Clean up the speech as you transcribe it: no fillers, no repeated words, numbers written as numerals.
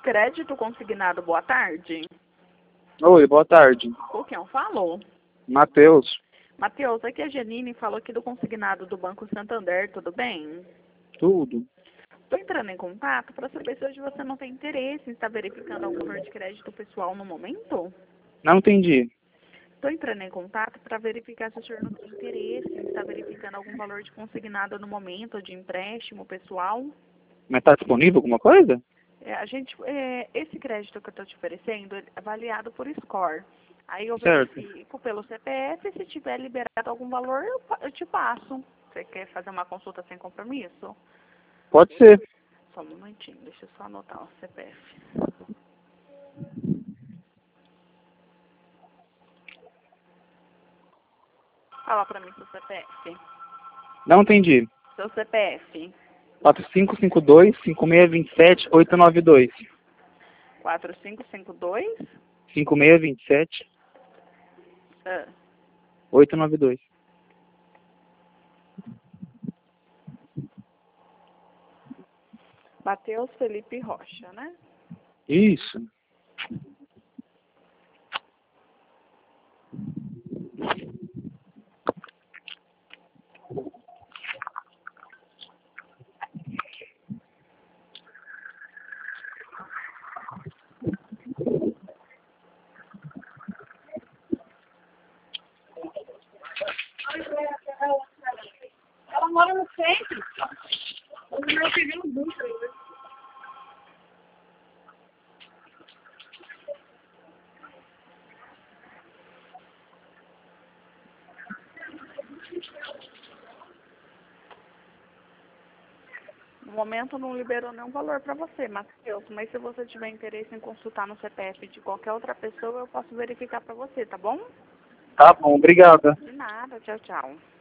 Crédito consignado, boa tarde. Oi, boa tarde. O quem falou? Matheus. Matheus, aqui é a Janine, falou aqui do consignado do Banco Santander, tudo bem? Tudo. Estou entrando em contato para saber se hoje você não tem interesse em estar verificando algum valor de crédito pessoal no momento? Não entendi. Estou entrando em contato para verificar se o senhor não tem interesse em estar verificando algum valor de consignado no momento, de empréstimo pessoal. Mas está disponível alguma coisa? Esse crédito que eu estou te oferecendo é avaliado por score. Aí eu Certo. verifico pelo CPF, se tiver liberado algum valor, eu te passo. Você quer fazer uma consulta sem compromisso? Pode ser. Só um momentinho, deixa eu só anotar o CPF. Fala pra mim seu CPF. Não entendi. Seu CPF. 4552-5627-892. 4552 5627-892. Matheus Felipe Rocha, né? Isso. Ela mora no centro. O meu filho no bus. No momento não liberou nenhum valor para você, Matheus, mas se você tiver interesse em consultar no CPF de qualquer outra pessoa, eu posso verificar para você, tá bom? Tá bom, obrigada. De nada, tchau, tchau.